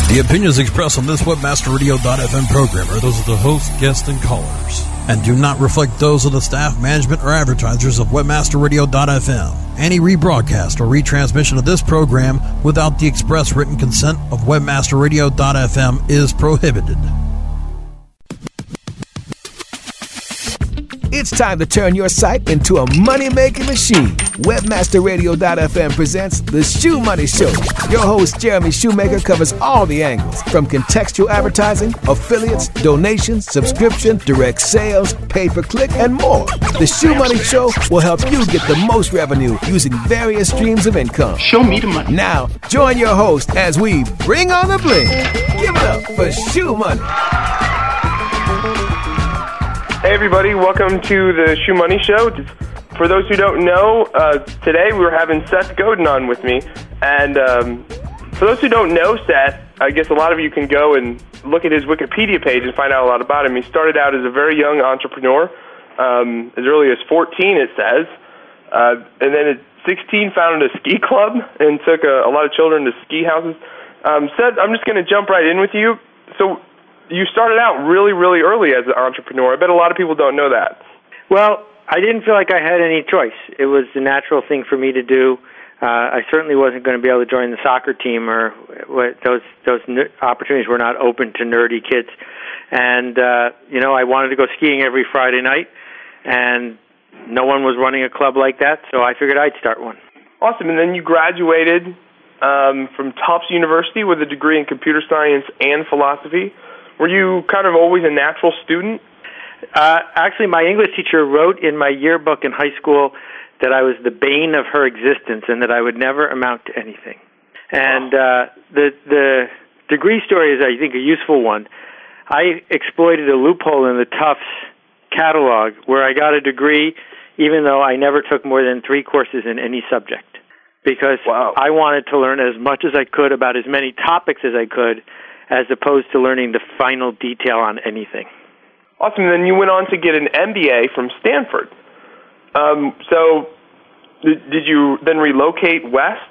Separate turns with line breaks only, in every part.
The opinions expressed on this WebmasterRadio.fm program are those of the host, guests, and callers, and do not reflect those of the staff, management, or advertisers of WebmasterRadio.fm. Any rebroadcast or retransmission of this program without the express written consent of WebmasterRadio.fm is prohibited.
It's time to turn your site into a money-making machine. WebmasterRadio.fm presents The Shoe Money Show. Your host, Jeremy Shoemaker, covers all the angles, from contextual advertising, affiliates, donations, subscription, direct sales, pay-per-click, and more. The Shoe Money Show will help you get the most revenue using various streams of income.
Show me the money.
Now, join your host as we bring on the bling. Give it up for Shoe Money.
Hey everybody, welcome to the Shoe Money Show. For those who don't know, today we're having Seth Godin on with me. And for those who don't know Seth, I guess a lot of you can go and look at his Wikipedia page and find out a lot about him. He started out as a very young entrepreneur, as early as 14 it says. And then at 16 founded a ski club and took a lot of children to ski houses. Seth, I'm just going to jump right in with you. So you started out really, really early as an entrepreneur. I bet a lot of people don't know that.
Well, I didn't feel like I had any choice. It was the natural thing for me to do. I certainly wasn't going to be able to join the soccer team, or those opportunities were not open to nerdy kids. And, I wanted to go skiing every Friday night, and no one was running a club like that, so I figured I'd start one.
Awesome. And then you graduated from Tufts University with a degree in computer science and philosophy. Were you kind of always a natural student?
Actually, my English teacher wrote in my yearbook in high school that I was the bane of her existence and that I would never amount to anything. And the degree story is, I think, a useful one. I exploited a loophole in the Tufts catalog where I got a degree even though I never took more than 3 courses in any subject, because I wanted to learn as much as I could about as many topics as I could, as opposed to learning the final detail on anything.
Awesome. And then you went on to get an MBA from Stanford. So did you then relocate west?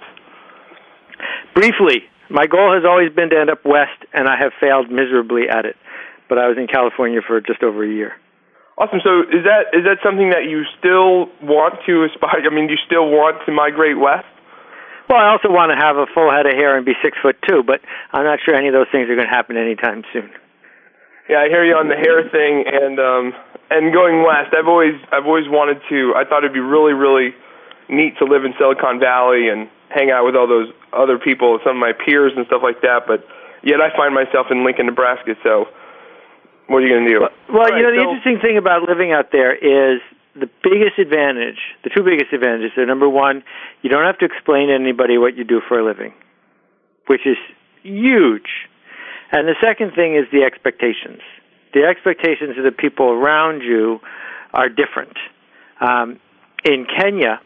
Briefly. My goal has always been to end up west, and I have failed miserably at it. But I was in California for just over a year.
Awesome. So is that something that you still want to aspire? I mean, do you still want to migrate west?
Well, I also want to have a full head of hair and be 6'2", but I'm not sure any of those things are going to happen anytime soon.
Yeah, I hear you on the hair thing, and going west. I've always wanted to. I thought it'd be really, really neat to live in Silicon Valley and hang out with all those other people, some of my peers and stuff like that. But yet I find myself in Lincoln, Nebraska. So what are you going to do?
Well, the interesting thing about living out there is the biggest advantage, the 2 biggest advantages are, number one, you don't have to explain to anybody what you do for a living, which is huge. And the second thing is the expectations. The expectations of the people around you are different. In Kenya,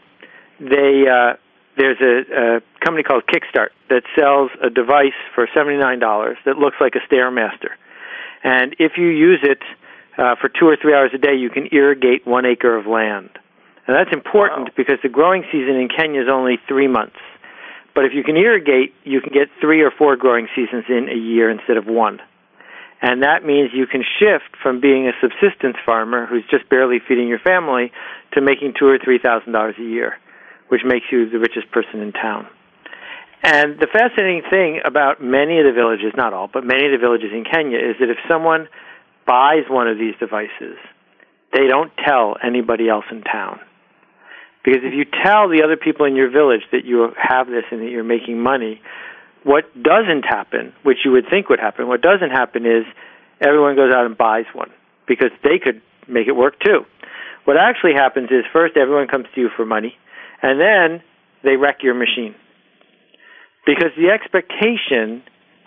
there's a company called Kickstart that sells a device for $79 that looks like a Stairmaster. And if you use it for 2 or 3 hours a day, you can irrigate 1 acre of land. And that's important because the growing season in Kenya is only 3 months. But if you can irrigate, you can get 3 or 4 growing seasons in a year instead of 1. And that means you can shift from being a subsistence farmer who's just barely feeding your family to making $2,000 or $3,000 a year, which makes you the richest person in town. And the fascinating thing about many of the villages, not all, but many of the villages in Kenya, is that if someone buys one of these devices, they don't tell anybody else in town. Because if you tell the other people in your village that you have this and that you're making money, what doesn't happen, which you would think would happen, what doesn't happen is everyone goes out and buys one, because they could make it work too. What actually happens is first everyone comes to you for money, and then they wreck your machine. Because the expectation,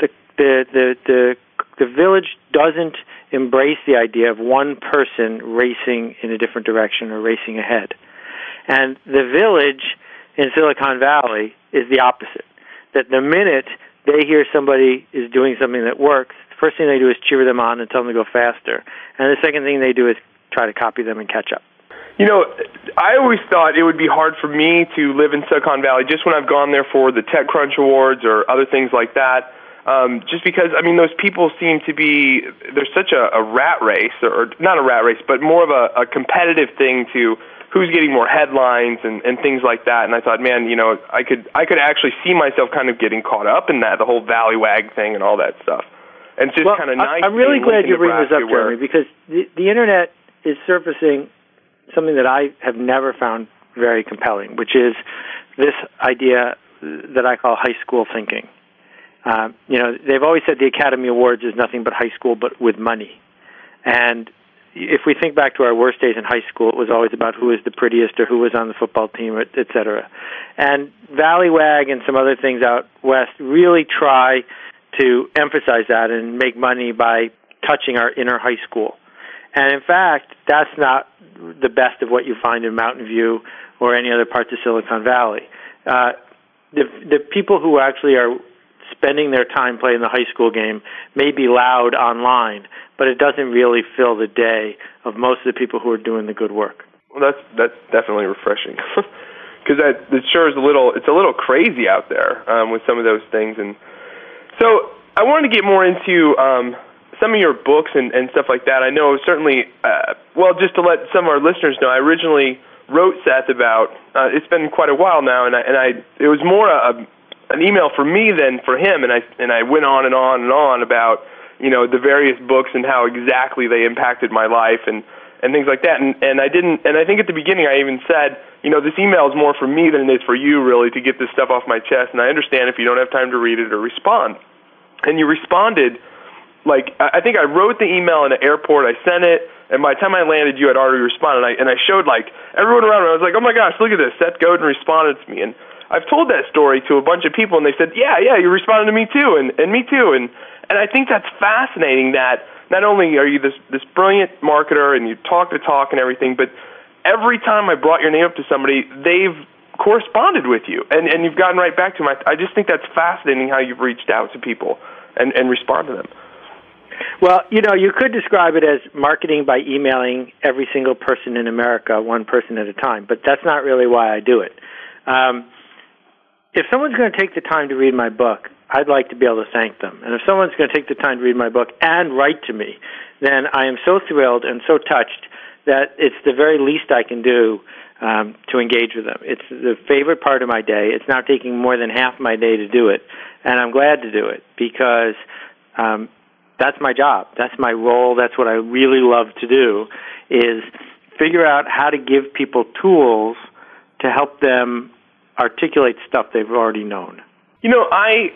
the village doesn't embrace the idea of one person racing in a different direction or racing ahead. And the village in Silicon Valley is the opposite. That the minute they hear somebody is doing something that works, the first thing they do is cheer them on and tell them to go faster. And the second thing they do is try to copy them and catch up.
You know, I always thought it would be hard for me to live in Silicon Valley just when I've gone there for the TechCrunch Awards or other things like that. just because, I mean, those people seem to be, there's such a rat race, or not a rat race, but more of a competitive thing to who's getting more headlines and things like that. And I thought, man, you know, I could actually see myself kind of getting caught up in that, the whole Value-Ag thing and all that stuff. And it's just kind of nice.
I'm really glad you bring this up, Jeremy, because the Internet is surfacing something that I have never found very compelling, which is this idea that I call high school thinking. You know, they've always said the Academy Awards is nothing but high school, but with money. And if we think back to our worst days in high school, it was always about who was the prettiest or who was on the football team, et cetera. And Value-Ag and some other things out west really try to emphasize that and make money by touching our inner high school. And in fact, that's not the best of what you find in Mountain View or any other parts of Silicon Valley. The people who actually are spending their time playing the high school game may be loud online, but it doesn't really fill the day of most of the people who are doing the good work.
Well, that's definitely refreshing, because it sure is it's a little crazy out there with some of those things. And so I wanted to get more into some of your books and stuff like that. I know certainly, just to let some of our listeners know, I originally wrote Seth about, it's been quite a while now, and it was more an email for me than for him, and I went on and on and on about, you know, the various books and how exactly they impacted my life and things like that. And I think at the beginning I even said, you know, this email is more for me than it is for you, really, to get this stuff off my chest, and I understand if you don't have time to read it or respond. And you responded, like, I think I wrote the email in the airport, I sent it, and by the time I landed, you had already responded, and I showed, like, everyone around me. I was like, oh my gosh, look at this, Seth Godin responded to me. And I've told that story to a bunch of people, and they said, yeah, you responded to me too, and me too. And I think that's fascinating that not only are you this brilliant marketer and you talk the talk and everything, but every time I brought your name up to somebody, they've corresponded with you, and you've gotten right back to them. I just think that's fascinating how you've reached out to people and respond to them.
Well, you know, you could describe it as marketing by emailing every single person in America, one person at a time, but that's not really why I do it. If someone's going to take the time to read my book, I'd like to be able to thank them. And if someone's going to take the time to read my book and write to me, then I am so thrilled and so touched that it's the very least I can do to engage with them. It's the favorite part of my day. It's now taking more than half my day to do it, and I'm glad to do it because that's my job. That's my role. That's what I really love to do, is figure out how to give people tools to help them articulate stuff they've already known. You know,
I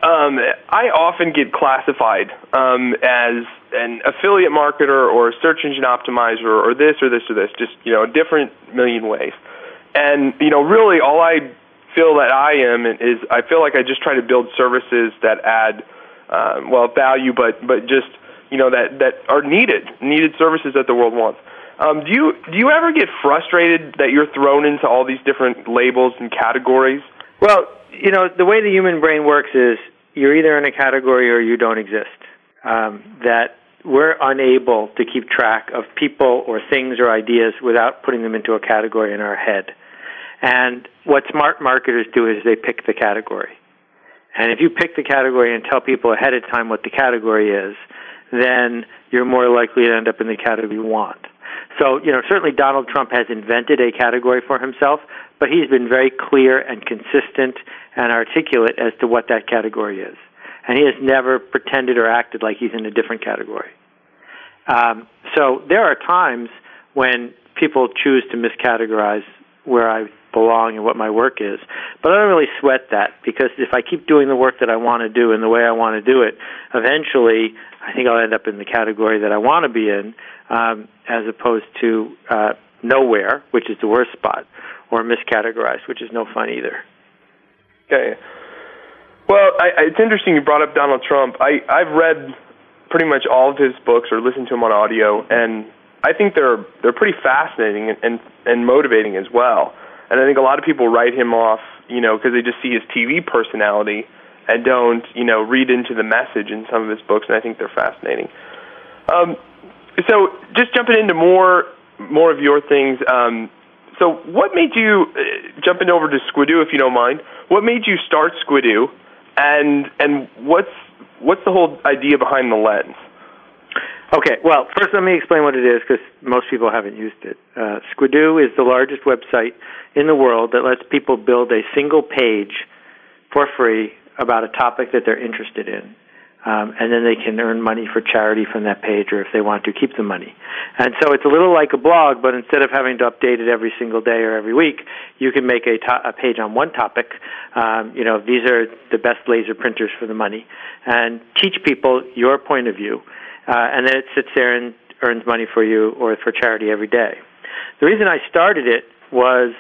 often get classified as an affiliate marketer or a search engine optimizer or this or this or this, just, you know, a different million ways. And, you know, really all I feel that I am is I feel like I just try to build services that add, value, but just, you know, that are needed services that the world wants. Do you ever get frustrated that you're thrown into all these different labels and categories?
Well, you know, the way the human brain works is you're either in a category or you don't exist. That we're unable to keep track of people or things or ideas without putting them into a category in our head. And what smart marketers do is they pick the category. And if you pick the category and tell people ahead of time what the category is, then you're more likely to end up in the category you want. So, you know, certainly Donald Trump has invented a category for himself, but he's been very clear and consistent and articulate as to what that category is. And he has never pretended or acted like he's in a different category. So there are times when people choose to miscategorize where I belong and what my work is. But I don't really sweat that, because if I keep doing the work that I want to do in the way I want to do it, eventually I think I'll end up in the category that I want to be in, as opposed to nowhere, which is the worst spot, or miscategorized, which is no fun either.
Okay. Well, it's interesting you brought up Donald Trump. I've read pretty much all of his books or listened to him on audio, and I think they're pretty fascinating and motivating as well. And I think a lot of people write him off, you know, because they just see his TV personality and don't, you know, read into the message in some of his books, and I think they're fascinating. So just jumping into more of your things, so what made you, jumping over to Squidoo, if you don't mind, what made you start Squidoo, and what's what's the whole idea behind the lens?
Okay, well, first let me explain what it is, because most people haven't used it. Squidoo is the largest website in the world that lets people build a single page for free about a topic that they're interested in. And then they can earn money for charity from that page, or if they want to, keep the money. And so it's a little like a blog, but instead of having to update it every single day or every week, you can make a page on one topic. These are the best laser printers for the money, and teach people your point of view. And then it sits there and earns money for you or for charity every day. The reason I started it was,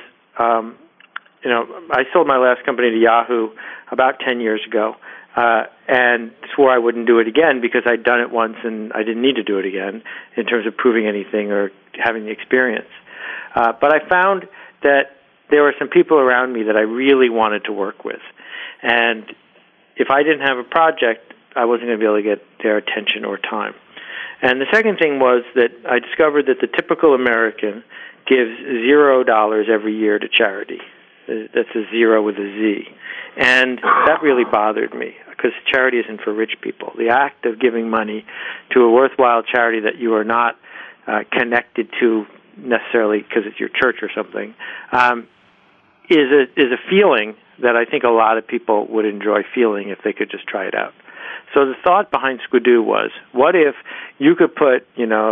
I sold my last company to Yahoo about 10 years ago. And swore I wouldn't do it again because I'd done it once and I didn't need to do it again in terms of proving anything or having the experience. But I found that there were some people around me that I really wanted to work with. And if I didn't have a project, I wasn't going to be able to get their attention or time. And the second thing was that I discovered that the typical American gives $0 every year to charity. That's a zero with a Z. And that really bothered me, because charity isn't for rich people. The act of giving money to a worthwhile charity that you are not connected to necessarily because it's your church or something is a feeling that I think a lot of people would enjoy feeling if they could just try it out. So the thought behind Squidoo was, what if you could put,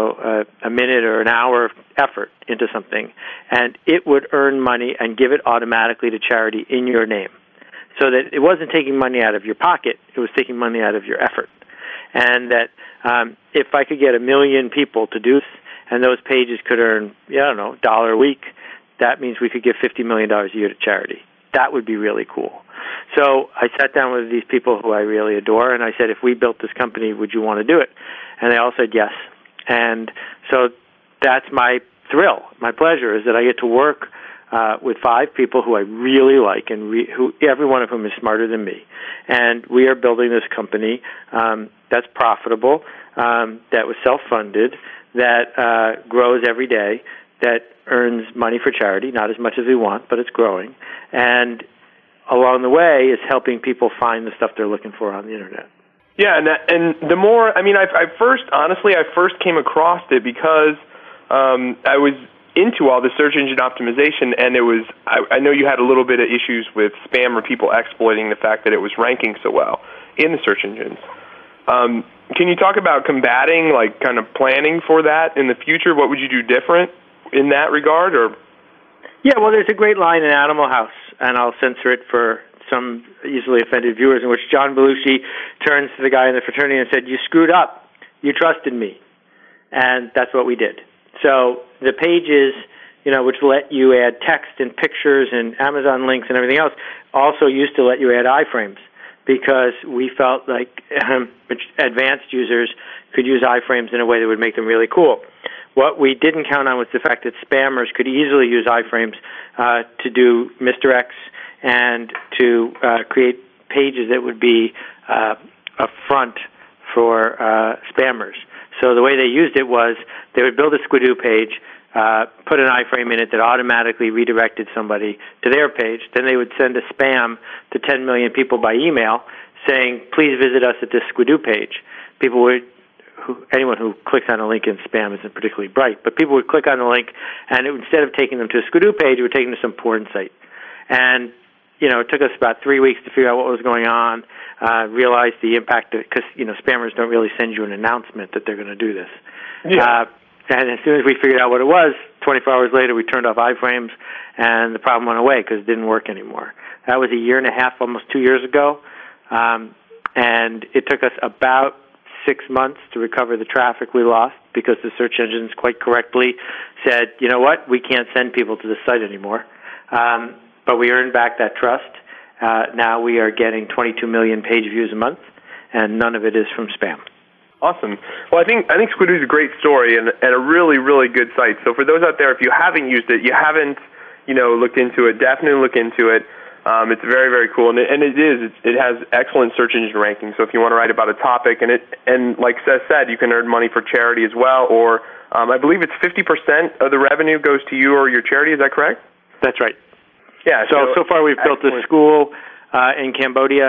a minute or an hour of effort into something, and it would earn money and give it automatically to charity in your name, so that it wasn't taking money out of your pocket, it was taking money out of your effort. And that if I could get 1 million people to do this, and those pages could earn, $1 a week, that means we could give $50 million a year to charity. That would be really cool. So I sat down with these people who I really adore, and I said, if we built this company, would you want to do it? And they all said yes. And so that's my thrill, my pleasure, is that I get to work with 5 people who I really like, and who every one of whom is smarter than me. And we are building this company that's profitable, that was self-funded, that grows every day, that earns money for charity, not as much as we want, but it's growing. And along the way is helping people find the stuff they're looking for on the Internet.
Yeah, and the more, I first came across it because I was into all the search engine optimization, and I know you had a little bit of issues with spam or people exploiting the fact that it was ranking so well in the search engines. Can you talk about combating, kind of planning for that in the future? What would you do different in that regard? Or
yeah, well, there's a great line in Animal House, and I'll censor it for some easily offended viewers, in which John Belushi turns to the guy in the fraternity and said, "You screwed up. You trusted me." And that's what we did. So the pages, which let you add text and pictures and Amazon links and everything else, also used to let you add iframes, because we felt like advanced users could use iframes in a way that would make them really cool. What we didn't count on was the fact that spammers could easily use iframes to do Mr. X and to create pages that would be a front for spammers. So the way they used it was they would build a Squidoo page, put an iframe in it that automatically redirected somebody to their page. Then they would send a spam to 10 million people by email saying, please visit us at this Squidoo page. Anyone who clicks on a link in spam isn't particularly bright, but people would click on the link, and instead of taking them to a Squidoo page, it would take them to some porn site. And, it took us about 3 weeks to figure out what was going on, realize the impact, because, spammers don't really send you an announcement that they're going to do this.
Yeah.
And as soon as we figured out what it was, 24 hours later, we turned off iframes, and the problem went away because it didn't work anymore. That was 1.5 years, almost 2 years ago, and it took us about 6 months to recover the traffic we lost, because the search engines quite correctly said, you know what, we can't send people to this site anymore. But we earned back that trust. Now we are getting 22 million page views a month, and none of it is from spam.
Awesome. Well, I think Squidoo is a great story and a really, really good site. So for those out there, if you haven't used it, you haven't, looked into it, definitely look into it. It's very, very cool, and it has excellent search engine ranking. So if you want to write about a topic, and like Seth said, you can earn money for charity as well, or I believe it's 50% of the revenue goes to you or your charity. Is that correct?
That's right.
Yeah.
So far we've built a school in Cambodia.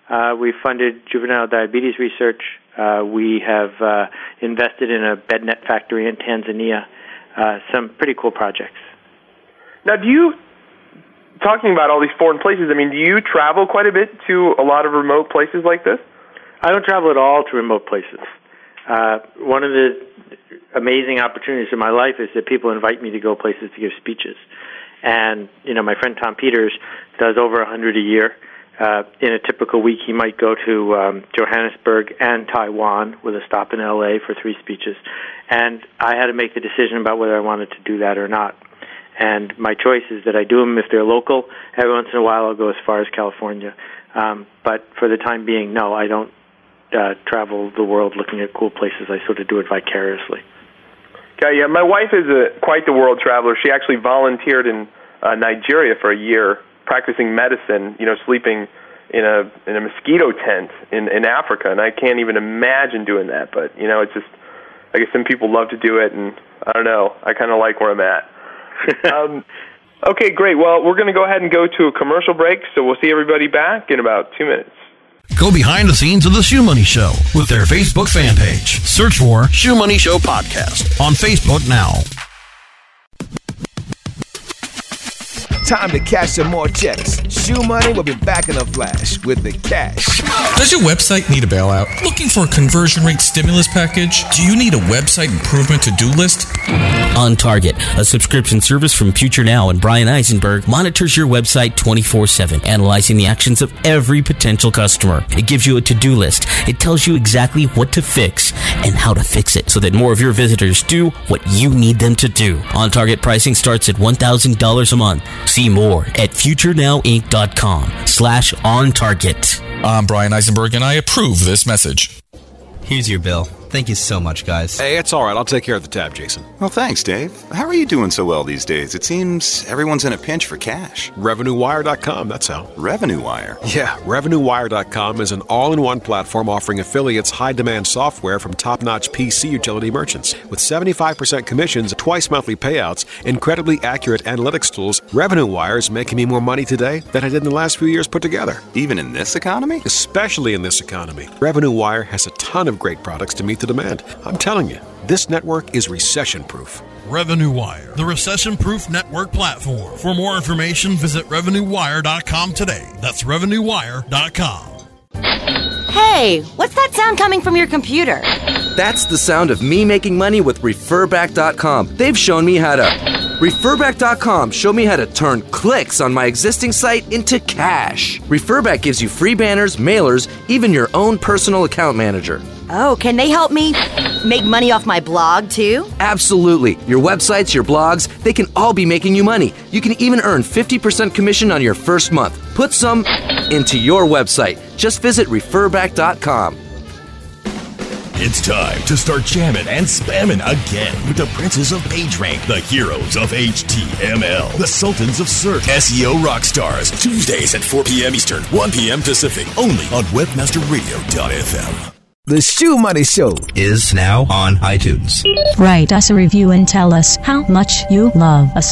We funded juvenile diabetes research. We have invested in a bed net factory in Tanzania. Some pretty cool projects.
Now, talking about all these foreign places, do you travel quite a bit to a lot of remote places like this?
I don't travel at all to remote places. One of the amazing opportunities in my life is that people invite me to go places to give speeches. And, my friend Tom Peters does over 100 a year. In a typical week, he might go to Johannesburg and Taiwan with a stop in L.A. for 3 speeches. And I had to make the decision about whether I wanted to do that or not. And my choice is that I do them if they're local. Every once in a while, I'll go as far as California. But for the time being, no, I don't travel the world looking at cool places. I sort of do it vicariously.
Okay, yeah, my wife is quite the world traveler. She actually volunteered in Nigeria for a year, practicing medicine, sleeping in a mosquito tent in Africa, and I can't even imagine doing that. But, it's just, I guess some people love to do it, and I don't know, I kind of like where I'm at. Okay, great. Well, we're going to go ahead and go to a commercial break, so we'll see everybody back in about 2 minutes.
Go behind the scenes of The Shoe Money Show with their Facebook fan page. Search for Shoe Money Show Podcast on Facebook now.
Time to cash some more checks. Shoe Money will be back in a flash with the cash.
Does your website need a bailout? Looking for a conversion rate stimulus package? Do you need a website improvement to-do list?
On Target, a subscription service from Future Now and Brian Eisenberg, monitors your website 24/7, analyzing the actions of every potential customer. It gives you a to-do list. It tells you exactly what to fix and how to fix it so that more of your visitors do what you need them to do. On Target pricing starts at $1,000 a month. See more at futurenowinc.com/ontarget.
I'm Brian Eisenberg, and I approve this message.
Here's your bill. Thank you so much, guys.
Hey, it's all right. I'll take care of the tab, Jason.
Well, thanks, Dave. How are you doing so well these days? It seems everyone's in a pinch for cash.
RevenueWire.com, that's how.
RevenueWire?
Yeah, RevenueWire.com is an all-in-one platform offering affiliates high-demand software from top-notch PC utility merchants. With 75% commissions, twice monthly payouts, incredibly accurate analytics tools, RevenueWire is making me more money today than I did in the last few years put together.
Even in this economy?
Especially in this economy. RevenueWire has a ton of great products to meet the demand. I'm telling you, this network is recession-proof.
RevenueWire, the recession-proof network platform. For more information, visit RevenueWire.com today. That's RevenueWire.com.
Hey, what's that sound coming from your computer?
That's the sound of me making money with Referback.com. They've shown me how to... Referback.com showed me how to turn clicks on my existing site into cash. Referback gives you free banners, mailers, even your own personal account manager.
Oh, can they help me make money off my blog, too?
Absolutely. Your websites, your blogs, they can all be making you money. You can even earn 50% commission on your first month. Put some into your website. Just visit Referback.com.
It's time to start jamming and spamming again with the princes of PageRank, the heroes of HTML, the sultans of search, SEO rock stars. Tuesdays at 4 p.m. Eastern, 1 p.m. Pacific, only on WebmasterRadio.fm.
The Shoe Money Show
is now on iTunes.
Write us a review and tell us how much you love us.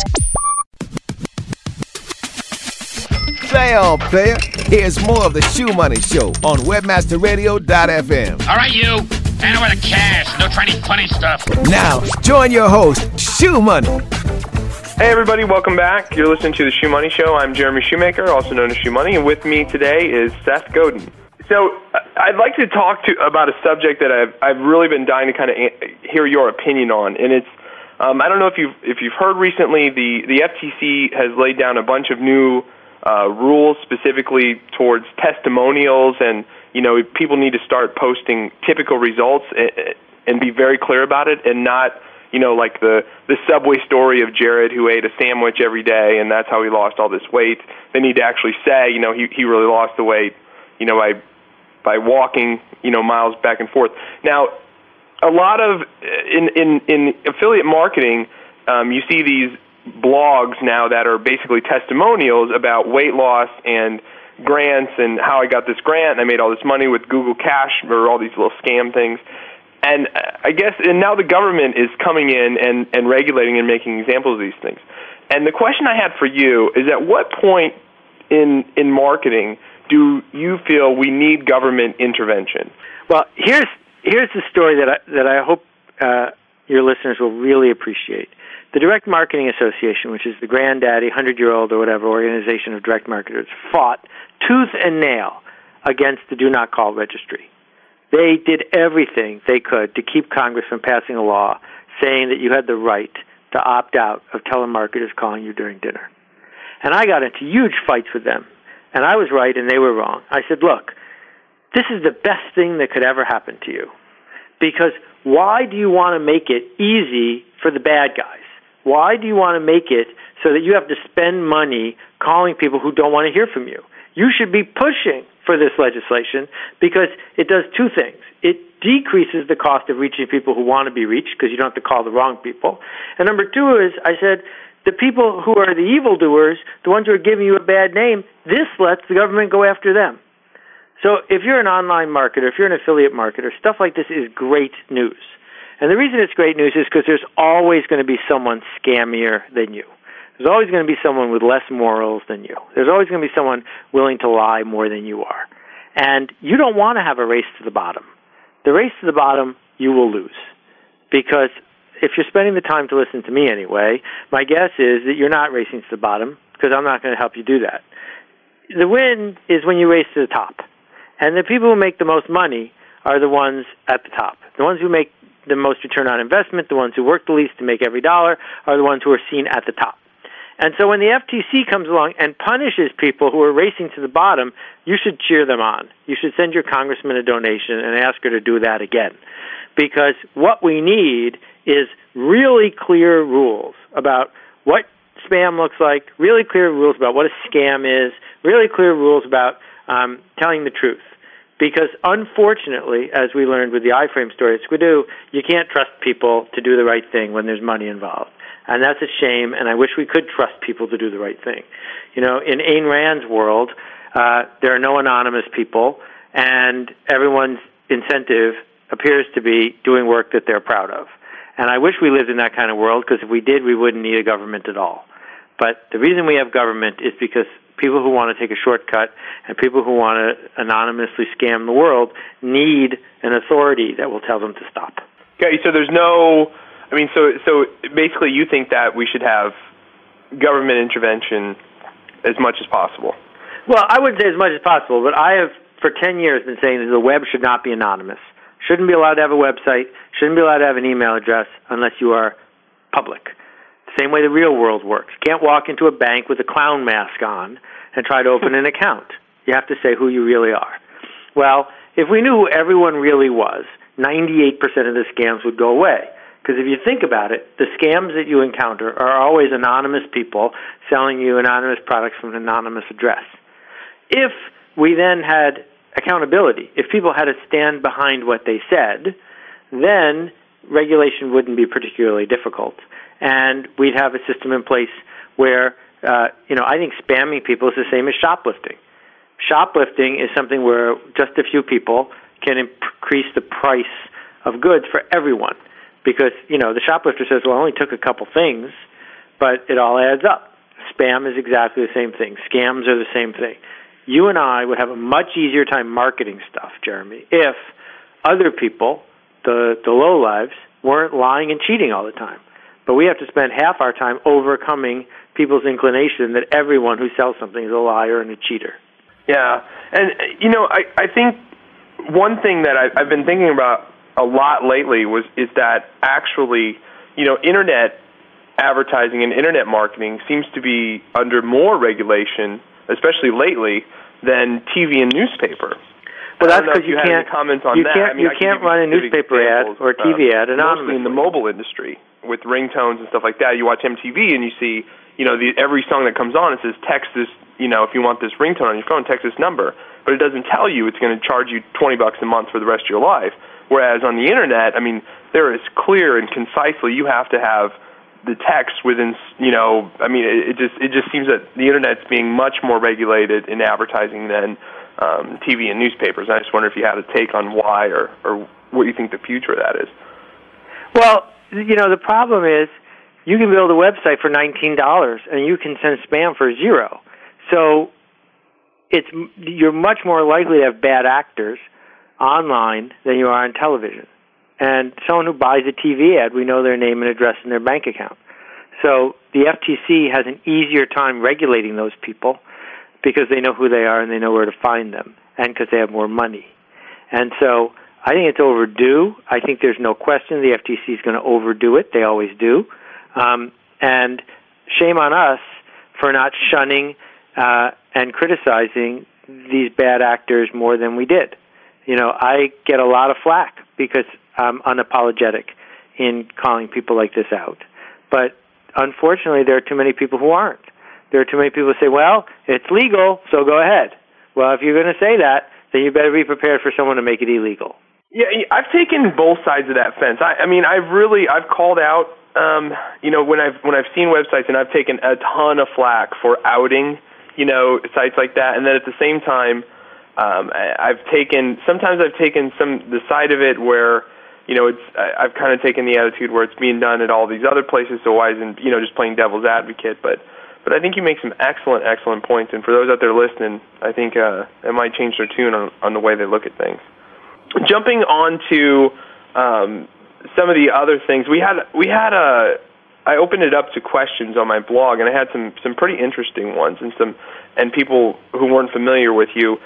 Play on, player. Here's more of the Shoe Money Show on WebmasterRadio.fm.
All right, you. Hand over the cash. No trying any funny stuff.
Now, join your host, Shoe Money.
Hey, everybody. Welcome back. You're listening to the Shoe Money Show. I'm Jeremy Shoemaker, also known as Shoe Money, and with me today is Seth Godin. So I'd like to talk about a subject that I've really been dying to kind of hear your opinion on, and it's I don't know if you've heard recently the FTC has laid down a bunch of new rules specifically towards testimonials, and people need to start posting typical results and be very clear about it, and not like the Subway story of Jared who ate a sandwich every day and that's how he lost all this weight. They need to actually say he really lost the weight by walking, miles back and forth. Now, a lot of in affiliate marketing, you see these blogs now that are basically testimonials about weight loss and grants and how I got this grant and I made all this money with Google Cash or all these little scam things. And I guess, and now the government is coming in and regulating and making examples of these things. And the question I had for you is, at what point in marketing do you feel we need government intervention?
Well, here's the story that I hope your listeners will really appreciate. The Direct Marketing Association, which is the granddaddy, 100-year-old or whatever organization of direct marketers, fought tooth and nail against the Do Not Call registry. They did everything they could to keep Congress from passing a law saying that you had the right to opt out of telemarketers calling you during dinner. And I got into huge fights with them. And I was right and they were wrong. I said, look, this is the best thing that could ever happen to you. Because why do you want to make it easy for the bad guys? Why do you want to make it so that you have to spend money calling people who don't want to hear from you? You should be pushing for this legislation because it does two things. It decreases the cost of reaching people who want to be reached because you don't have to call the wrong people. And number two is, I said, the people who are the evildoers, the ones who are giving you a bad name, this lets the government go after them. So if you're an online marketer, if you're an affiliate marketer, stuff like this is great news. And the reason it's great news is because there's always going to be someone scammier than you. There's always going to be someone with less morals than you. There's always going to be someone willing to lie more than you are. And you don't want to have a race to the bottom. The race to the bottom, you will lose. Because if you're spending the time to listen to me anyway, my guess is that you're not racing to the bottom because I'm not going to help you do that. The win is when you race to the top. And the people who make the most money are the ones at the top. The ones who make the most return on investment, the ones who work the least to make every dollar, are the ones who are seen at the top. And so when the FTC comes along and punishes people who are racing to the bottom, you should cheer them on. You should send your congressman a donation and ask her to do that again. Because what we need is really clear rules about what spam looks like, really clear rules about what a scam is, really clear rules about telling the truth. Because unfortunately, as we learned with the iFrame story at Squidoo, you can't trust people to do the right thing when there's money involved. And that's a shame, and I wish we could trust people to do the right thing. You know, in Ayn Rand's world, there are no anonymous people, and everyone's incentive appears to be doing work that they're proud of. And I wish we lived in that kind of world, because if we did, we wouldn't need a government at all. But the reason we have government is because people who want to take a shortcut and people who want to anonymously scam the world need an authority that will tell them to stop.
Okay, so there's no... I mean, so basically you think that we should have government intervention as much as possible.
Well, I wouldn't say as much as possible, but I have for 10 years been saying that the web should not be anonymous. Shouldn't be allowed to have a website, shouldn't be allowed to have an email address unless you are public. Same way the real world works. You can't walk into a bank with a clown mask on and try to open an account. You have to say who you really are. Well, if we knew who everyone really was, 98% of the scams would go away. Because if you think about it, the scams that you encounter are always anonymous people selling you anonymous products from an anonymous address. If we then had accountability, if people had to stand behind what they said, then regulation wouldn't be particularly difficult. And we'd have a system in place where, I think spamming people is the same as shoplifting. Shoplifting is something where just a few people can increase the price of goods for everyone. Because, the shoplifter says, well, I only took a couple things, but it all adds up. Spam is exactly the same thing. Scams are the same thing. You and I would have a much easier time marketing stuff, Jeremy, if other people, the lowlives, weren't lying and cheating all the time. But we have to spend half our time overcoming people's inclination that everyone who sells something is a liar and a cheater.
Yeah. And, I think one thing that I've been thinking about a lot lately is that actually, internet advertising and internet marketing seems to be under more regulation, especially lately, than TV and newspaper.
Well, that's because you can't
comment on that.
You can't run a newspaper ad or a TV ad anonymously.
Mostly in the mobile industry with ringtones and stuff like that. You watch MTV and you see, every song that comes on, it says text this, if you want this ringtone on your phone, text this number. But it doesn't tell you it's going to charge you $20 a month for the rest of your life. Whereas on the internet, there is clear and concisely you have to have the text within, it just seems that the internet's being much more regulated in advertising than TV and newspapers. And I just wonder if you had a take on why or what you think the future of that is.
Well, the problem is you can build a website for $19 and you can send spam for $0. So you're much more likely to have bad actors online than you are on television. And someone who buys a TV ad, we know their name and address and their bank account. So the FTC has an easier time regulating those people because they know who they are and they know where to find them, and because they have more money. And so I think it's overdue. I think there's no question the FTC is going to overdo it. They always do. And shame on us for not shunning and criticizing these bad actors more than we did. I get a lot of flack because I'm unapologetic in calling people like this out. But unfortunately, there are too many people who aren't. There are too many people who say, well, it's legal, so go ahead. Well, if you're going to say that, then you better be prepared for someone to make it illegal.
Yeah, I've taken both sides of that fence. I've called out, when I've seen websites, and I've taken a ton of flack for outing, sites like that. And then at the same time, I've taken the side of it where, I've kind of taken the attitude where it's being done at all these other places, so why isn't, just playing devil's advocate. But I think you make some excellent points, and for those out there listening, I think it might change their tune on the way they look at things. Jumping on to some of the other things, I opened it up to questions on my blog, and I had some pretty interesting ones, and people who weren't familiar with you.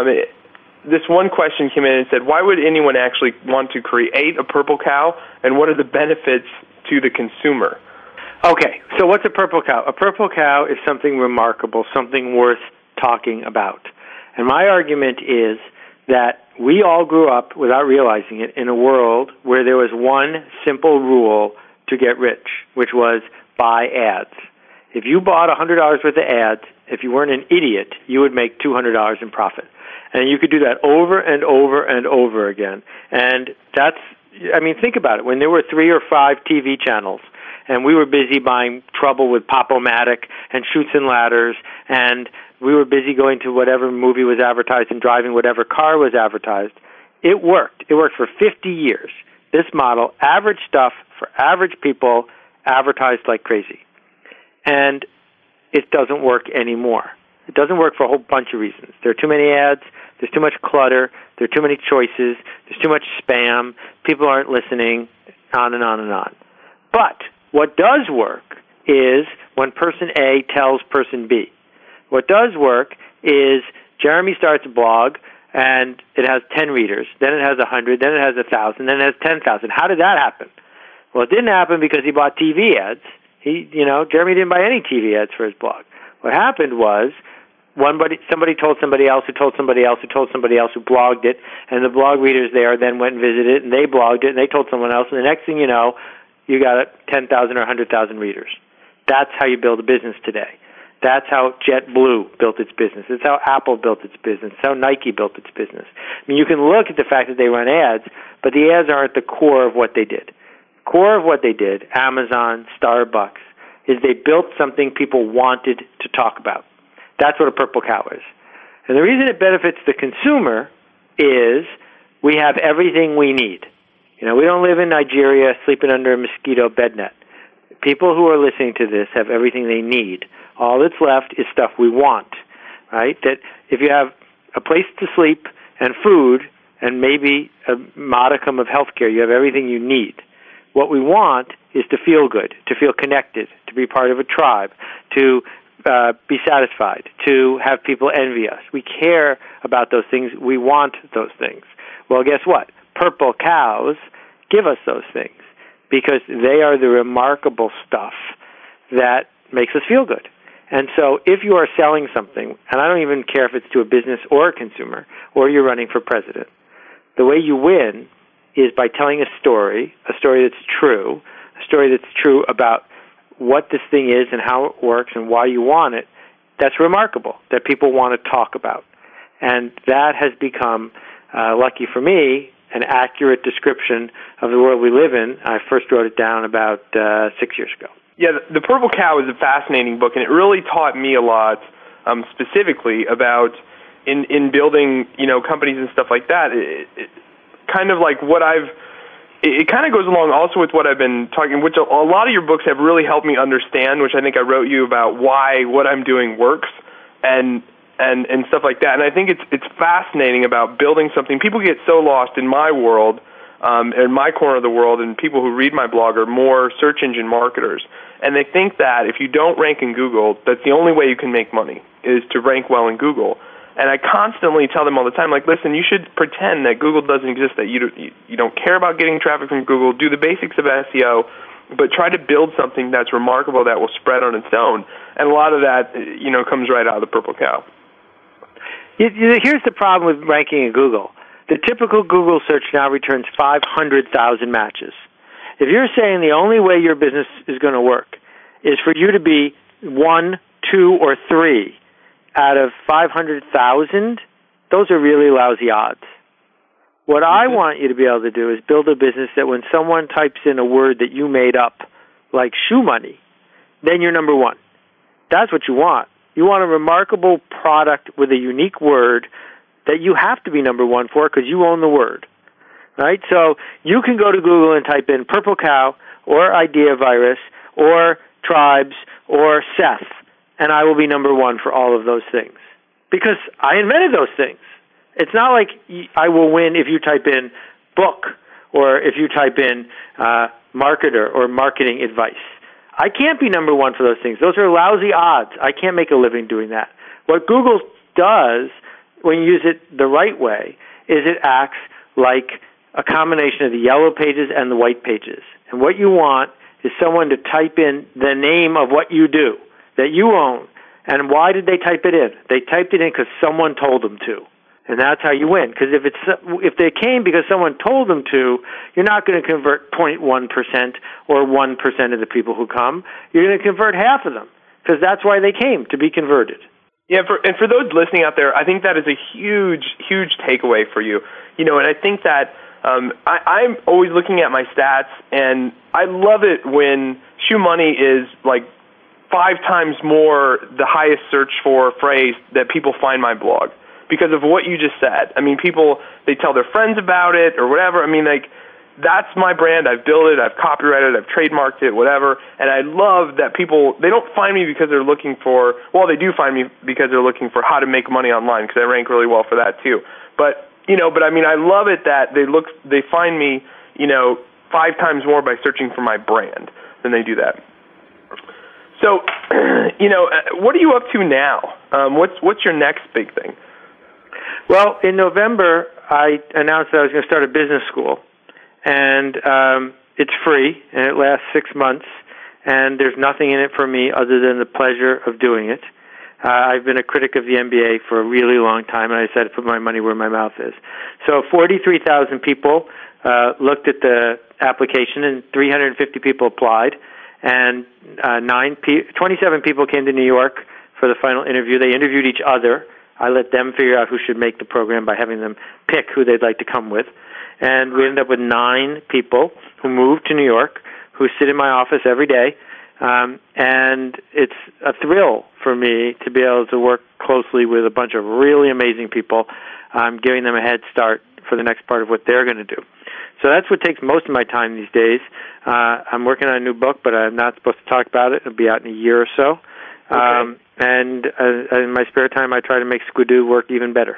This one question came in and said, why would anyone actually want to create a purple cow, and what are the benefits to the consumer?
Okay, so what's a purple cow? A purple cow is something remarkable, something worth talking about. And my argument is that we all grew up, without realizing it, in a world where there was one simple rule to get rich, which was buy ads. If you bought $100 worth of ads, if you weren't an idiot, you would make $200 in profit. And you could do that over and over and over again. And think about it. When there were 3 or 5 TV channels, and we were busy buying Trouble with Pop-O-Matic and Chutes and Ladders, and we were busy going to whatever movie was advertised and driving whatever car was advertised, it worked. It worked for 50 years. This model, average stuff for average people, advertised like crazy. And it doesn't work anymore. It doesn't work for a whole bunch of reasons. There are too many ads. There's too much clutter. There are too many choices. There's too much spam. People aren't listening, on and on and on. But what does work is when person A tells person B. What does work is Jeremy starts a blog, and it has 10 readers. Then it has 100. Then it has 1,000. Then it has 10,000. How did that happen? Well, it didn't happen because he bought TV ads. Jeremy didn't buy any TV ads for his blog. What happened was somebody told somebody else who told somebody else who told somebody else who blogged it, and the blog readers there then went and visited it, and they blogged it, and they told someone else, and the next thing you know, you got 10,000 or 100,000 readers. That's how you build a business today. That's how JetBlue built its business. That's how Apple built its business. That's how Nike built its business. You can look at the fact that they run ads, but the ads aren't the core of what they did. Core of what they did, Amazon, Starbucks, is they built something people wanted to talk about. That's what a purple cow is. And the reason it benefits the consumer is we have everything we need. We don't live in Nigeria sleeping under a mosquito bed net. People who are listening to this have everything they need. All that's left is stuff we want, right? That if you have a place to sleep and food and maybe a modicum of health care, you have everything you need. What we want is to feel good, to feel connected, to be part of a tribe, to be satisfied, to have people envy us. We care about those things. We want those things. Well, guess what? Purple cows give us those things because they are the remarkable stuff that makes us feel good. And so if you are selling something, and I don't even care if it's to a business or a consumer, or you're running for president, the way you win is by telling a story that's true, a story that's true about what this thing is and how it works and why you want it, that's remarkable, that people want to talk about. And that has become, lucky for me, an accurate description of the world we live in. I first wrote it down about 6 years ago.
Yeah, The Purple Cow is a fascinating book, and it really taught me a lot, specifically about in building, companies and stuff like that. It kind of like what it kind of goes along also with what I've been talking, which a lot of your books have really helped me understand, which I think I wrote you about why what I'm doing works. And and stuff like that. And I think it's fascinating about building something. People get so lost in my world, in my corner of the world, and people who read my blog are more search engine marketers. And they think that if you don't rank in Google, that's the only way you can make money, is to rank well in Google. And I constantly tell them all the time, like, listen, you should pretend that Google doesn't exist, that you don't care about getting traffic from Google. Do the basics of SEO, but try to build something that's remarkable that will spread on its own. And a lot of that, comes right out of the Purple Cow.
Here's the problem with ranking in Google. The typical Google search now returns 500,000 matches. If you're saying the only way your business is going to work is for you to be 1, 2, or 3 out of 500,000, those are really lousy odds. What I want you to be able to do is build a business that when someone types in a word that you made up, like shoe money, then you're number one. That's what you want. You want a remarkable product with a unique word that you have to be number one for because you own the word. Right? So you can go to Google and type in Purple Cow or Idea Virus or Tribes or Seth, and I will be number one for all of those things because I invented those things. It's not like I will win if you type in book or if you type in marketer or marketing advice. I can't be number one for those things. Those are lousy odds. I can't make a living doing that. What Google does when you use it the right way is it acts like a combination of the yellow pages and the white pages. And what you want is someone to type in the name of what you do, that you own. And why did they type it in? They typed it in because someone told them to. And that's how you win. Because if they came because someone told them to, you're not going to convert 0.1% or 1% of the people who come. You're going to convert half of them because that's why they came, to be converted.
Yeah, and for those listening out there, I think that is a huge, huge takeaway for you. And I think that I'm always looking at my stats, and I love it when Shoe Money is like 5 times more the highest search for phrase that people find my blog because of what you just said. I mean, people, they tell their friends about it or whatever. I mean, like, that's my brand. I've built it. I've copyrighted it. I've trademarked it, whatever. And I love that people, they don't find me because they're looking for, well, they do find me because they're looking for how to make money online because I rank really well for that too. But I mean, I love it that they find me, 5 times more by searching for my brand than they do that. So, what are you up to now? What's your next big thing?
Well, in November, I announced that I was going to start a business school. And it's free, and it lasts 6 months, and there's nothing in it for me other than the pleasure of doing it. I've been a critic of the MBA for a really long time, and I decided to put my money where my mouth is. So 43,000 people looked at the application, and 350 people applied, and 27 people came to New York for the final interview. They interviewed each other. I let them figure out who should make the program by having them pick who they'd like to come with. And we ended up with 9 people who moved to New York, who sit in my office every day. And it's a thrill for me to be able to work closely with a bunch of really amazing people, giving them a head start for the next part of what they're going to do. So that's what takes most of my time these days. I'm working on a new book, but I'm not supposed to talk about it. It'll be out in a year or so. Okay. And in my spare time, I try to make Squidoo work even better.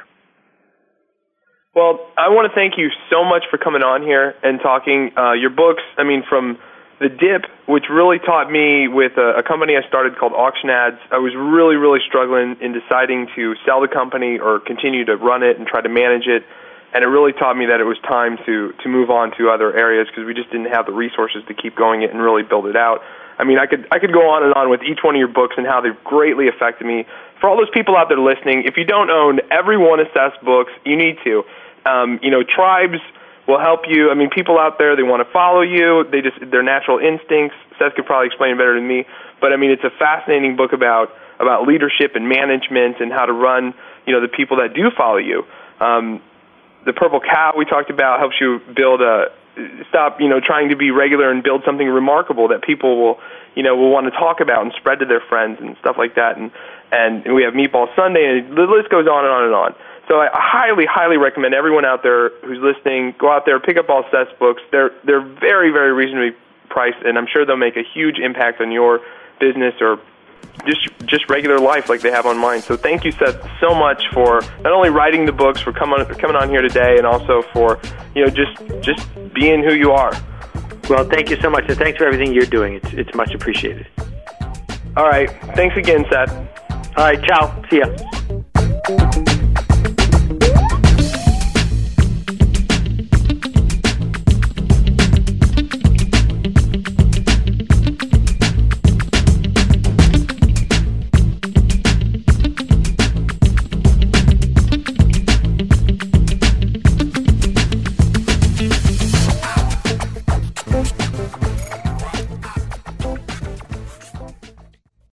Well, I want to thank you so much for coming on here and talking. Your books, I mean, from The Dip, which really taught me with a company I started called Auction Ads. I was really, really struggling in deciding to sell the company or continue to run it and try to manage it. And it really taught me that it was time to move on to other areas because we just didn't have the resources to keep going it and really build it out. I mean, I could go on and on with each one of your books and how they've greatly affected me. For all those people out there listening, if you don't own every one of Seth's books, you need to. Tribes will help you. I mean, people out there, they want to follow you. Their natural instincts. Seth could probably explain it better than me. But, I mean, it's a fascinating book about leadership and management and how to run, the people that do follow you. The Purple Cow we talked about helps you build stop trying to be regular and build something remarkable that people will want to talk about and spread to their friends and stuff like that. And we have Meatball Sunday, and the list goes on and on and on. So I highly, highly recommend everyone out there who's listening, go out there, pick up all Seth's books. They're very, very reasonably priced, and I'm sure they'll make a huge impact on your business or just regular life like they have on mine. So thank you, Seth, so much for not only writing the books, for coming on here today, and also for just being who you are.
Well, thank you so much, and thanks for everything you're doing. It's much appreciated.
All right, thanks again, Seth.
All right, ciao. See ya.